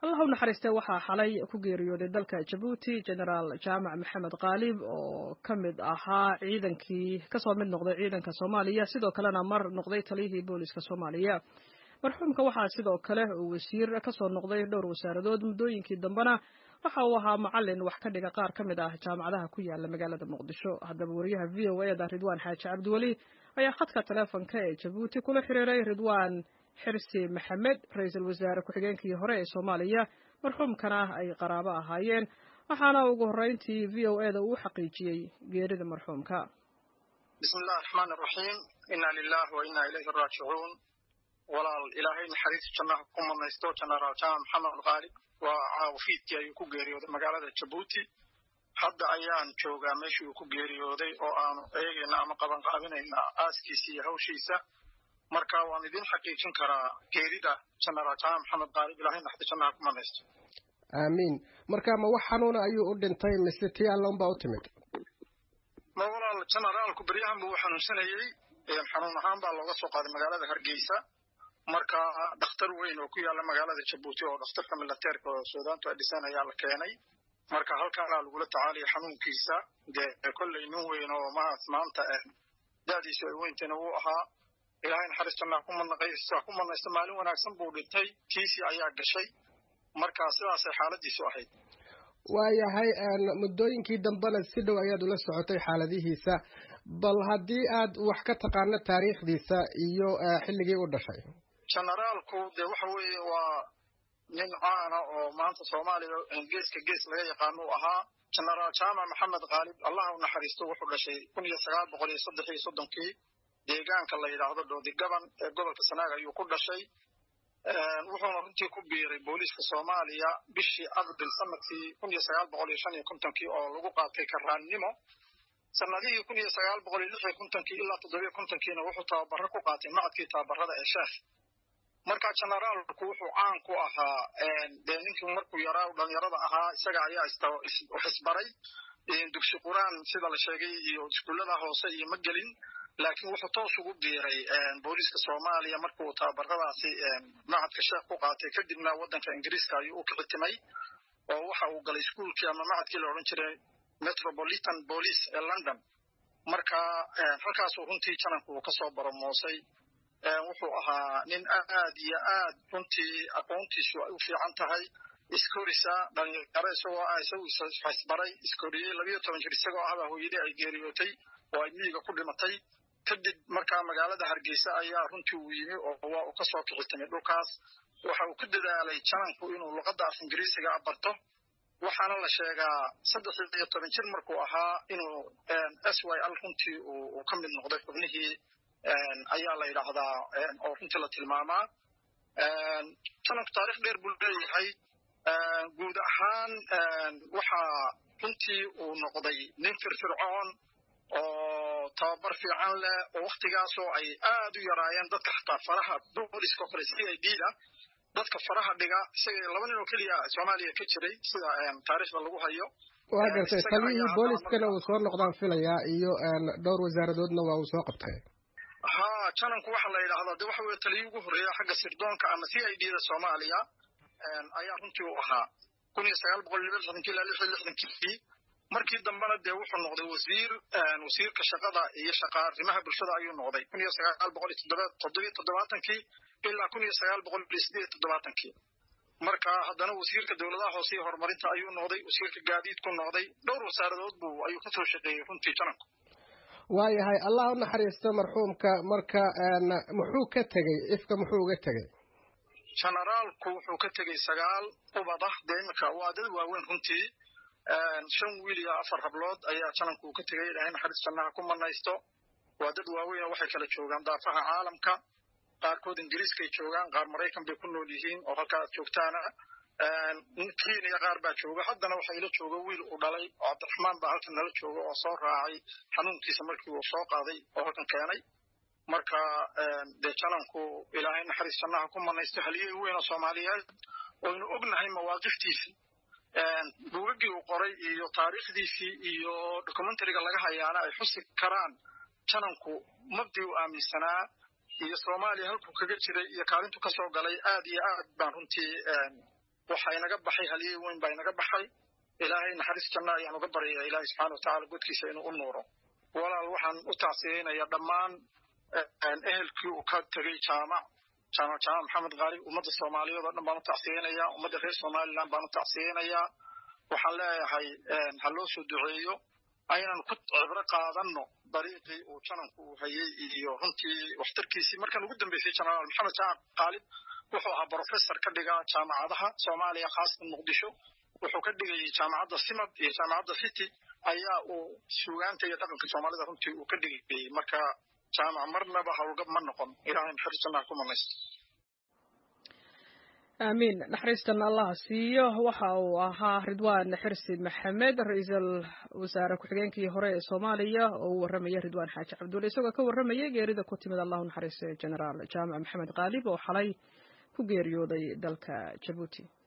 الله naxariistay waxaa xalay ku geeriyooday dalka Djibouti General Jaamac Maxamed Qaalib oo kamid ahaa ciidankii kasoo mid noqday ciidanka Soomaaliya sidoo kalena mar noqday taliyihii booliska Soomaaliya marxuumka waxaa sidoo kale uu wasiir kasoo noqday dhowr wasaaradood muddooyinkii dambana waxa uu ahaa macallin wax ka dhiga qaar kamid ah jaamacadaha ku yaala magaalada Muqdisho haddaba wariyaha VOA da Ridwaan Xaaji Cabdiwali ayaa khadka telefoonka ee Djibouti kula xiriiray Ridwaan xirsi maxamed ra'iisul wasaare ku-xigeenkii hore ee Soomaaliya marxuumkana ay qaraabo ahaayeen waxaana ugu horeyntii VOA da uu xaqiijiyay geerida marxuumka bismillaahir rahmaanir rahiim inna lillahi wa inna ilayhi raaji'uun walaal ilaahay naxariis jannaha ku manaysto General Jaamac Maxamed Qaalib waa caafimaadkii ayuu ku geeriyooday magaalada Djibouti hadda ayaan joogaa meeshii uu ku geeriyooday oo aanu eegayna ama qaban qaabinayna aaskiisa iyo hawshiisa marka waan idin xaqiijin karaa geerida General Jaamac Maxamed Qaalib ilaahay naxariis jannaha ku manaysto amiin marka ma wax xanuun ayuu u dhintay mise tii Alla u timid ma walaal generaalku bariyahan buu xanuunsanayay xanuun ahaan baa looga soo qaaday magaalada Hargeysa marka dhakhtar weyn oo ku yaala magaalada Djibouti oo dhakhtarka militeerka oo Suudaantu ay dhiseen ayaa la keenay marka halkaan lagu la tacaaliyay xanuunkiisa kolley nin weyn oo maanta daadiisa ay weyntina uu ahaa ilaahay naxariis jannaha ku manaysto maalin wanaagsan buu dhintay kiisi ayaa gashay marka sidaas ay xaaladiisu ahayd waayahay muddooyinkii dambena si dhow ayaad ula socotay xaaladihiisa bal haddii aad wax ka taqaano taariikhdiisa iyo xilligii uu dhashay generaalku dee waxa weeye waa nin caana oo maanta Soomaaliya gees laga yaqaan uu ahaa General Jaamac Maxamed Qaalib Allah u naxariisto wuxuu dhashay 1933 deegaanka la yiraahdo Doodi Gaban ee gobolka Sanaag ayuu ku dhashay wuxuuna runtii ku biiray booliska Soomaaliya bishii Abriil sanadkii 1955 oo lagu qaatay karaannimo sanadihii 1956 ilaa 57 wuxuu tababar ku qaatay macadkii tababarada ee Sheekh marka generaalku wuxuu caan ku ahaa ninkii markuu yaraa dhalinyarada ahaa isaga ayaa xisbaray dugsi quraan sida la sheegay iyo iskuulada hoose iyo magalin laakiin wuxuu toos ugu biiray booliska Soomaaliya markuu tababaradaasi macadka Sheekh ku qaatay kadibna wadanka Ingiriiska ayuu u kicitimay oo waxa uu galay iskuulkii ama macadkii la oran jiray Metropolitan Police ee London marka halkaas uu runtii jananku ka soo baramoosay wuxuu ahaa nin aad iyo aad runtii aqoontiisu ay u fiican tahay iskorisa dhalinyaro isagoo xisbaray iskoriyay 12 jir isagoo ah hooyadii ay geeriyootay oo ay miyiga ku dhimatay kadib markaa magaalada Hargeysa ayaa runtii uu yimi oo waa uu ka soo kicitimay dhulkaas waxa uu ku dadaalay jananku inuu luqadda Ingiriisiga barto waxaana la sheegaa 13 jir markuu ahaa inuu SYL runtii uu ka mid noqday xubnihii ayaa la yiraahdaa oo runtii la tilmaamaa jananku taariikh dheer buu leeyahay guud ahaan waxa runtii uu noqday nin firfircoon oo tababar fiican leh oo waqtigaas oo ay aad u yaraayeen dadka xataa faraha booliska kale CID-da dadka faraha dhiga isaga laba nin oo kaliya Soomaaliya ka jiray sida taariikhda lagu hayo waa gartay taliyihii booliskana uu soo noqdaan filayaa iyo dhowr wasaaradoodna waa uu soo qabtay jananku waxa la yiraahdaa waxa weeye taliyihii ugu horeeyay xagga sirdoonka ama CID-da Soomaaliya ayaa runtii u ahaa 1960 markii dambana wuxuu noqday wasiirka shaqada iyo shaqaarimaha bulshada ayuu noqday 1977 ilaa 1978 marka haddana wasiirka dawladaha hoose iyo horumarinta ayuu noqday wasiirka gaadiidku noqday dhowr wasaaradood buu ayuu ka soo shaqeeyay runtii jananku waayahay Allah u naxariisto marxuumka marka muxuu ka tagay ifka muxuu uga tagay generaalku wuxuu ka tagay 9 ubada deemka waa dad waaweyn runtii 5 wiil iyo 4 hablood ayaa jananku ka tagay ilaahay naxariis jannaha ku manaysto waa dad waaweyn oo waxay kala joogaan daafaha caalamka qaarkood Ingiriiska ay joogaan qaar Mareykan bay ku nool yihiin oo halkaas joogtaana Kenya qaar baa jooga haddana waxa ila jooga wiil uu dhalay oo Cabdiraxmaan baa halkan nala jooga oo soo raacay xanuunkiisa markii uu soo qaaday oo halkan keenay marka jananku ilaahay naxariis jannaha ku manaysto haliyay weyn oo Soomaaliyeed oo inuu ognahay mawaaqiftiisa buugagii uu qoray iyo taariikhdiisii iyo documentary-ga laga hayaana ay xusi karaan jananku mabdii uu aaminsanaa iyo Soomaaliya halkuu kaga jiray iyo kaalintu ka soo galay aad iyo aad baan runtii waxa inaga baxay haliyey weyn baa inaga baxay ilaahay naxariis janna ayaan uga baryayaa ilaahay subxaana watacaala godkiisa inuu u nuuro walaal waxaan u tacsiyeynayaa dhammaan ehelkii uu ka tegey jaamac maxamed qaalib ummadda soomaaliyeed oo dhan baan u tacsiyeynayaa ummadda reer somaliland baan u tacsiyeynayaa waxaan leeyahay ha loo soo duceeyo aynan ku cibro qaadanno dariiqii uu jananku uu hayey iyo runtii waxtarkiisii markan ugu dambeysay jenaraal maxamed jaamac qaalib wuxuu ahaa brofessor ka dhiga jaamacadaha soomaaliya khaasatan muqdisho wuxuu ka dhigayay jaamacadda simad iyo jaamacadda city ayaa uu suugaanta iyo dhaqanka soomaalida runtii uu ka dhigayay marka jaamac marnaba howlgab ma noqon ilaahay naxariis jannaha ku manaysto آمين نحرستنا الله سيو وحا وها رضوان حرسي محمد رئيس الوزراء كحجينكي هراء الصومالية ورمية رضوان حاج عبد الله سوى كورمية جيريدا كتمد الله نحرس جنرال جامع محمد قالب وحلي كجيريو دلك جيبوتي